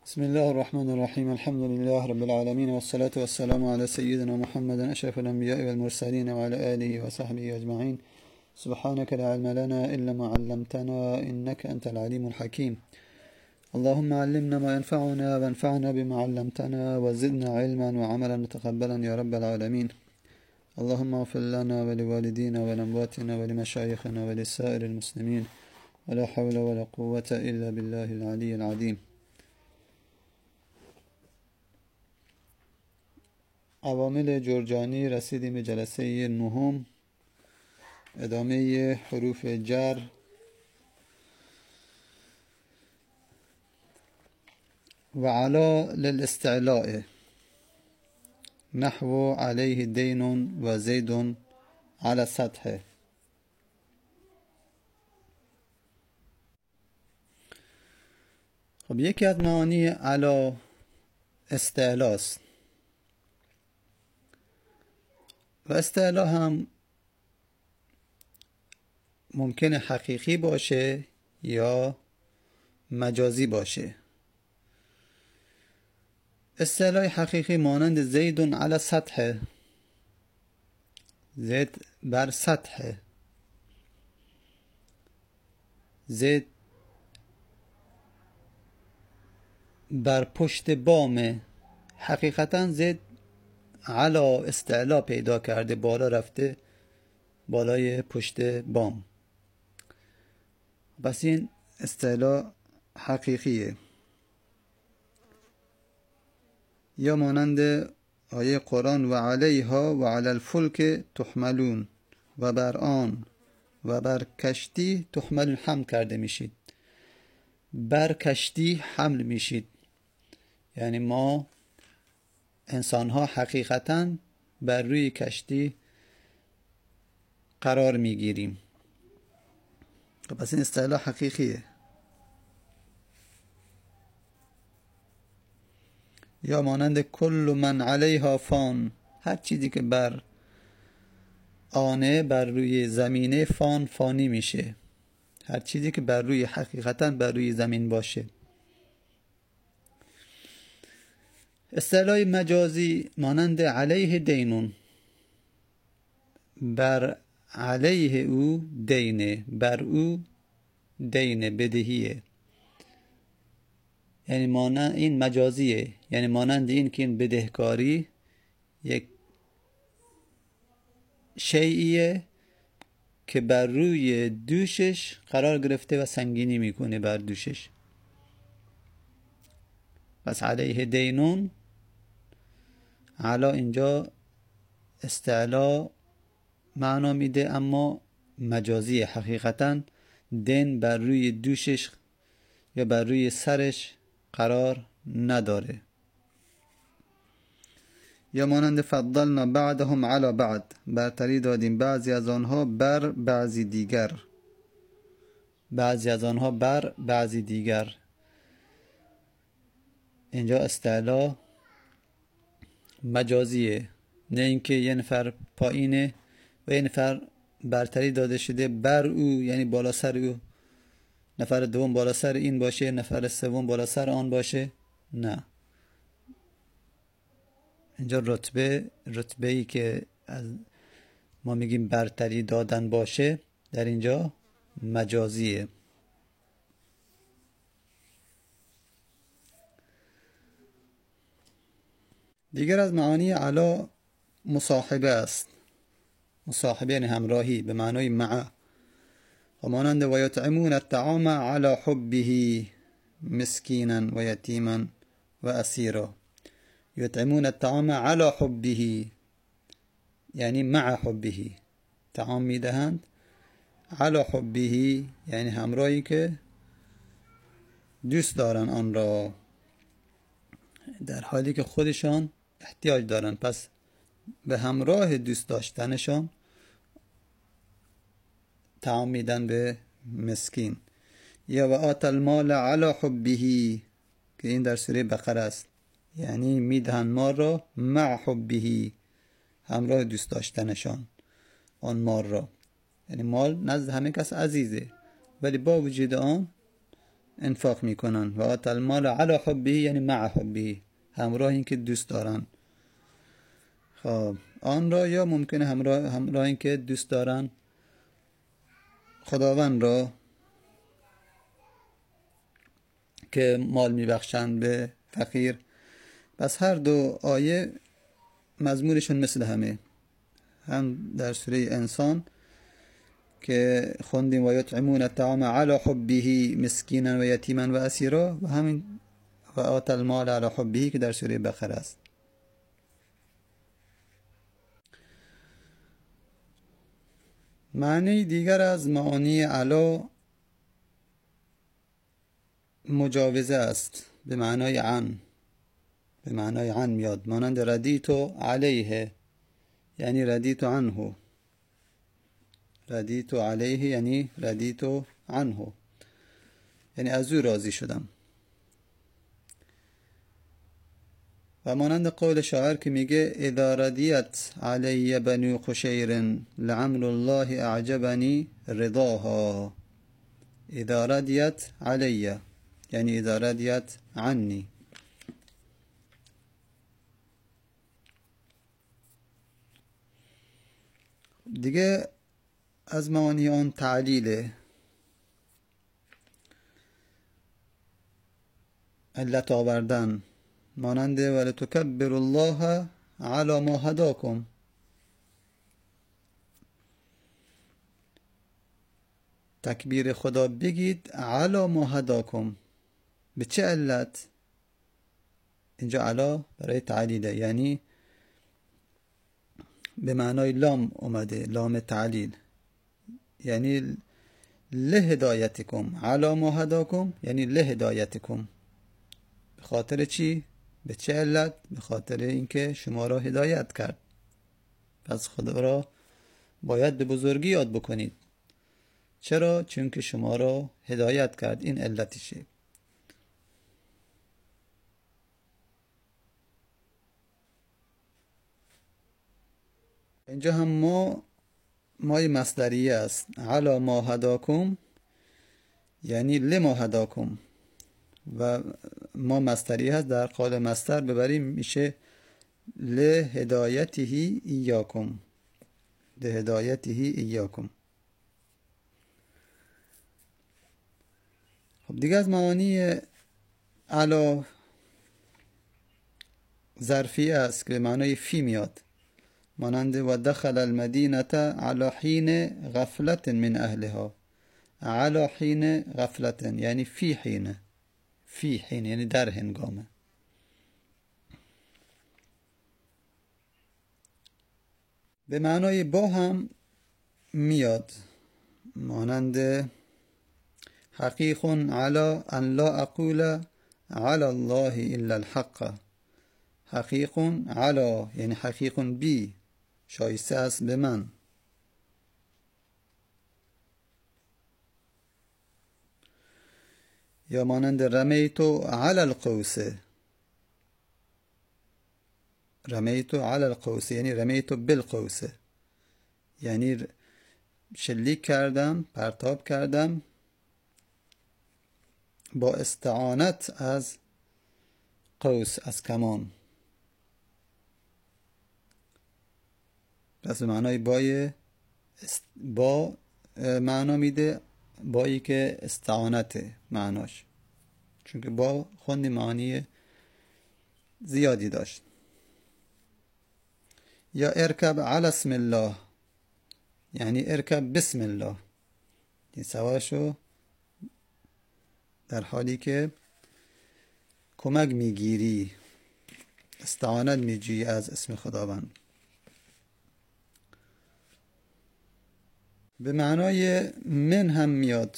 بسم الله الرحمن الرحيم الحمد لله رب العالمين والصلاة والسلام على سيدنا محمد أشرف الأنبياء والمرسلين وعلى آله وصحبه أجمعين. سبحانك لا علم لنا إلا ما علمتنا إنك أنت العليم الحكيم. اللهم علمنا ما ينفعنا وانفعنا بما علمتنا وزدنا علما وعملا متقبلا يا رب العالمين. اللهم اغفر لنا ولوالدينا ولأمواتنا ولمشايخنا ولسائر المسلمين ولا حول ولا قوة إلا بالله العلي العظيم. عوامل جرجانی رسیدیم به جلسه نهم، ادامه حروف جر. و علا للاستعلاء نحو علیه دین و زید على سطح. خب یکی از معانی علا استعلاست و استعلا هم ممکنه حقیقی باشه یا مجازی باشه. استعلای حقیقی مانند زید علی سطح، زید بر سطح، زید بر پشت بام. حقیقتا زید علا استعلا پیدا کرده، بالا رفته بالای پشت بام، بس این استعلا حقیقیه. یا مانند آیه قرآن و علیها و علی الفلک تحملون، و بر آن و بر کشتی تحملون حمل کرده میشید، بر کشتی حمل میشید. یعنی ما انسان ها حقیقتا بر روی کشتی قرار میگیریم. پس این اصطلاح حقیقیه. یا مانند کل من علیها فان، هر چیزی که بر آنه، بر روی زمینه، فانی میشه. هر چیزی که بر روی حقیقتا بر روی زمین باشه. اصطلاح مجازی مانند علیه دینون، بر علیه او دینه، بر او دینه، بدهیه. یعنی مانند این مجازیه، یعنی مانند این که این بدهکاری یک شیئیه که بر روی دوشش قرار گرفته و سنگینی میکنه بر دوشش. پس علیه دینون، علا اینجا استعلا معنا میده اما مجازیه. حقیقتا دین بر روی دوشش یا بر روی سرش قرار نداره. یا مانند فضلنا بعدهم علی بعد، برتری دادیم بعضی از آنها بر بعضی دیگر، بعضی از آنها بر بعضی دیگر. اینجا استعلا مجازیه، نه اینکه یه نفر پایینه و یه نفر برتری داده شده بر او، یعنی بالا سر او، نفر دوم بالا سر این باشه، نفر سوم بالا سر آن باشه. نه، اینجا رتبه‌ای که از ما میگیم برتری دادن باشه، در اینجا مجازیه. دیگر از معانی علا مصاحبه است. مصاحبه یعنی همراهی به معنای مع. و مانند و یطعمون الطعام علی حبه مسکینا و یتیما و اسیرا. یطعمون الطعام علی حبه یعنی مع حبه، طعام میدهند. علی حبه یعنی همراهی که دوست دارن آن را، در حالی که خودشان احتیاج دارن. پس به همراه دوست داشتنشان طعام میدن به مسکین. یا و آت المال علی حبه که این در سوره بقره است، یعنی میدهن مال را مع حبه، همراه دوست داشتنشان آن مال را. یعنی مال نزد همه کس عزیزه، ولی با وجود آن انفاق میکنن. و آت المال علی حبه یعنی مع حبه، همراه این که دوست دارن. خب آن را، یا ممکنه همراه این که دوست دارن خداوند را که مال میبخشند به فقیر. پس هر دو آیه مضمونشون مثل همه، هم در سوره انسان که خوندیم و یطعمون الطعام علی حبه مسکینا و یتیما و اسیرا، و همین و آت المال علی حبه که در سوره بقره است. معنی دیگر از معانی علی مجاوزه است، به معنای عن میاد، مانند ردیت علیه یعنی ردیت عنه، ردیت علیه یعنی ردیت عنه، یعنی از او راضی شدم. و مانند قول شاعر که میگه اذا ردیت علی بنو قشیر لعمر الله اعجبنی رضاها. اذا ردیت علی یعنی اذا ردیت عنی. دیگه از معانی آن تعلیل، علت آوردن، مانند ولتکبروا الله علی ما هداکم، تکبیر خدا بگید علی ما هداکم. به چه علت؟ اینجا علی برای تعلیله، یعنی به معنای لام اومده، لام تعلیل، یعنی لهدایتکم، علی ما هداکم یعنی لهدایتکم. به خاطر چی؟ به چه علت؟ به خاطر اینکه شما را هدایت کرد. پس خدا را باید به بزرگی یاد بکنید. چرا؟ چون که شما را هدایت کرد، این علتشه. اینجا هم مای مصدریه است، علی ما هداکم یعنی لما هداکم، و ما مصدری هست، در قال مصدر ببریم میشه لهدایته ایاکم، لهدایته ایاکم. خب دیگه از معانی علی ظرفیه است که به معنای فی میاد، مانند و دخل المدینه علی حین غفلت من اهلها، علی حین غفلت یعنی فی حین، فی حین یعنی در هنگامه. به معنای با هم میاد، مانند حقیق علی ان لا اقول علی الله الا الحق، حقیق علی یعنی حقیق بی، شایسته است به من. یا مانند رمیت علی القوس، رمیت علی القوس یعنی رمیت بالقوس، یعنی شلیک کردم، پرتاب کردم با استعانت از قوس، از کمان. پس به معنای با معنا میده، بایی که استعانت معناش، چون که با خوندی معانی زیادی داشت. یا ارکب علی اسم الله یعنی ارکب بسم الله، این سواشو در حالی که کمک میگیری، استعانت میجویی از اسم خداوند. به معنای من هم میاد،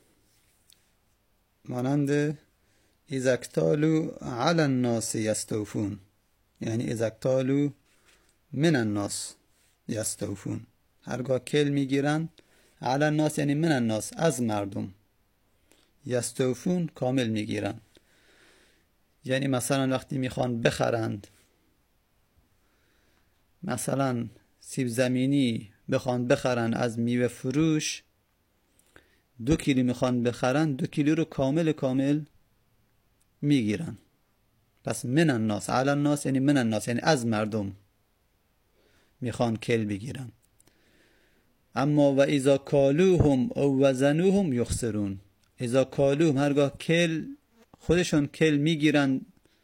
مانند اذا اکتالوا علی الناس یستوفون یعنی اذا اکتالوا من الناس یستوفون، هرگاه کل میگیرن، علی الناس یعنی من الناس از مردم، یستوفون کامل میگیرن، یعنی مثلا وقتی میخوان بخرند، مثلا سیب زمینی بخوان بخرن از میوه فروش، 2 کیلو میخوان بخرن 2 کیلو رو کامل میگیرن. پس من الناس، علی الناس یعنی من الناس، یعنی از مردم میخوان کل بگیرن. اما و اذا کالوهم او وزنوهم یخسرون. اذا کالوهم، هرگاه کل خودشون کل میگیرن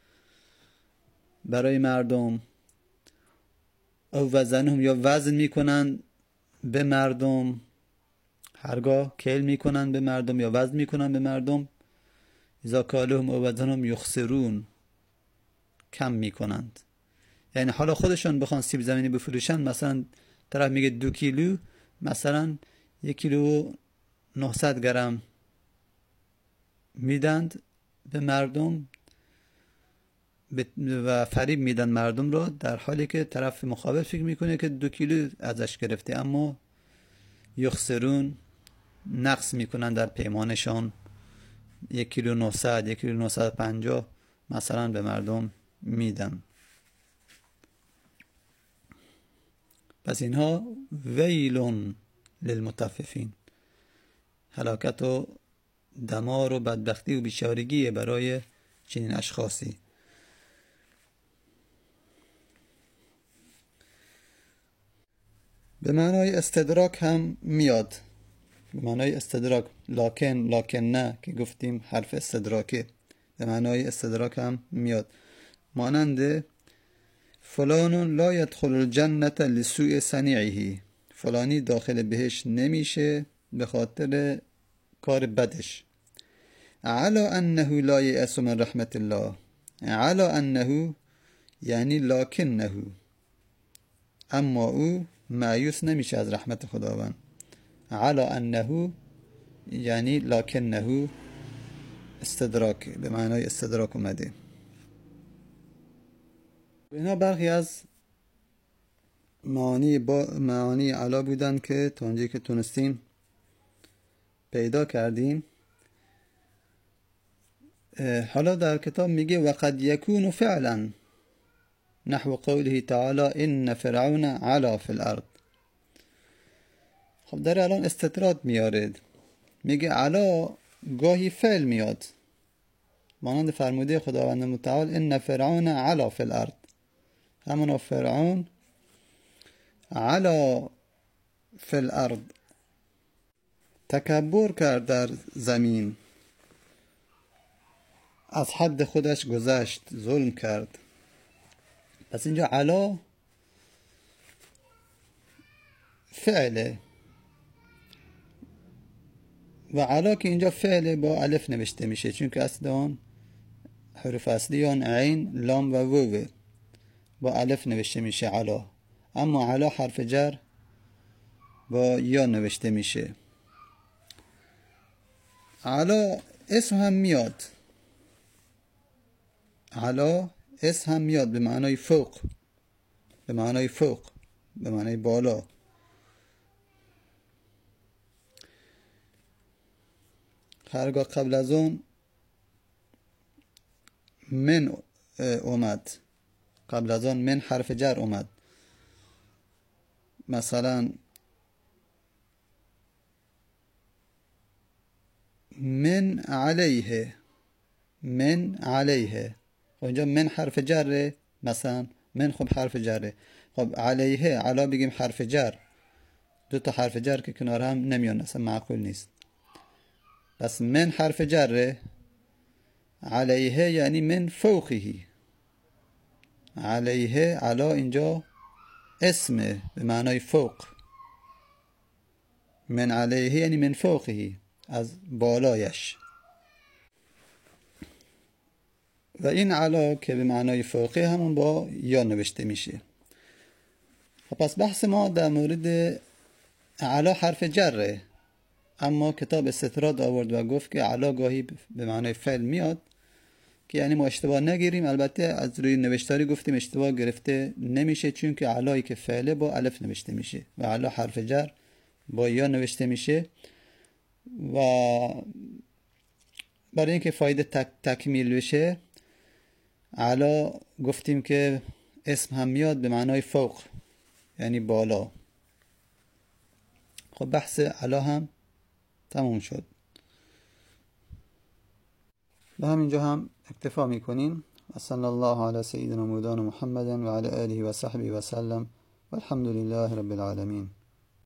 برای مردم، او وزنوهم یا وزن میکنن به مردم، هرگاه کل میکنن به مردم یا وزن میکنن به مردم، اذا کالوهم او وزنوهم یخسرون، کم میکنند. یعنی حالا خودشون بخوان سیب زمینی بفروشن، مثلا طرف میگه 2 کیلو، مثلا 1 کیلو 900 گرم میدند به مردم و فریب میدن مردم رو، در حالی که طرف مقابل فکر میکنه که 2 کیلو ازش گرفته، اما یخسرون، نقص میکنن در پیمانشان، 1 کیلو 900 1 کیلو 950 مثلا به مردم میدن. پس اینها ویل للمطففین، هلاکت و دمار و بدبختی و بیچارگی برای چنین اشخاصی. به معنای استدراک هم میاد، به معنای استدراک، لکن نه که گفتیم حرف استدراکه، به معنای استدراک هم میاد، مانند فلان لا يدخل الجنة لسوء صنیعه، فلانی داخل بهش نمیشه به خاطر کار بدش. علی انه لا یأس من رحمت الله، علی انه یعنی لکنه، اما او مایوس نمیشه از رحمت خداوند. علی انه یعنی لکنه، استدراک، به معنای استدراک اومده. اینا برخی از معانی علا بودن که تا اونجایی که تونستیم پیدا کردیم. حالا در کتاب میگه وقد یکون فعلا نحو قوله تعالی ان فرعون علا فی الارض. خب در الان استطراد میارد، میگه علا گاهی فعل میاد، مانند فرموده خداوند متعال ان فرعون علا فی الارض، همون فرعون علا فی الارض، تکبر کرد در زمین، از حد خودش گذشت، ظلم کرد. پس اینجا علا فعله و علا که اینجا فعله با الف نوشته میشه، چون که اصل آن حروف اصلی آن عین، لام و ووه، با الف نوشته میشه علا، اما علا حرف جر با یا نوشته میشه. علا اسم هم میاد، علا اسم هم میاد به معنای فوق، به معنای فوق، به معنای بالا. هرگاه قبل از اون من اومد، قبل از آن من حرف جر اومد، مثلا من علیه، من علیه، خب اینجا من حرف جره، مثلا من خب حرف جره، خب علیه علا بگیم حرف جر، 2 تا حرف جر که کنار هم نمیان، اصلا معقول نیست. پس من حرف جره، علیه یعنی من فوقه، علیه علا اینجا اسمه به معنای فوق، من علیه یعنی من فوقه، از بالایش. و این علا که به معنای فوقه همون با یا نوشته میشه. پس بحث ما در مورد علا حرف جره، اما کتاب استطراد آورد و گفت که علا گاهی به معنای فعل میاد، که یعنی ما اشتباه نگیریم. البته از روی نوشتاری گفتیم اشتباه گرفته نمیشه، چون که علایی که فعله با الف نوشته میشه و علا حرف جر با یا نوشته میشه. و برای اینکه فایده تکمیل بشه، علا گفتیم که اسم هم میاد به معنای فوق، یعنی بالا. خب بحث علا هم تموم شد. به همینجا هم اکتفا میکنیم. صلی الله علی سیدنا مولانا محمد و علی آله و صحبه و سلم والحمد لله رب العالمین.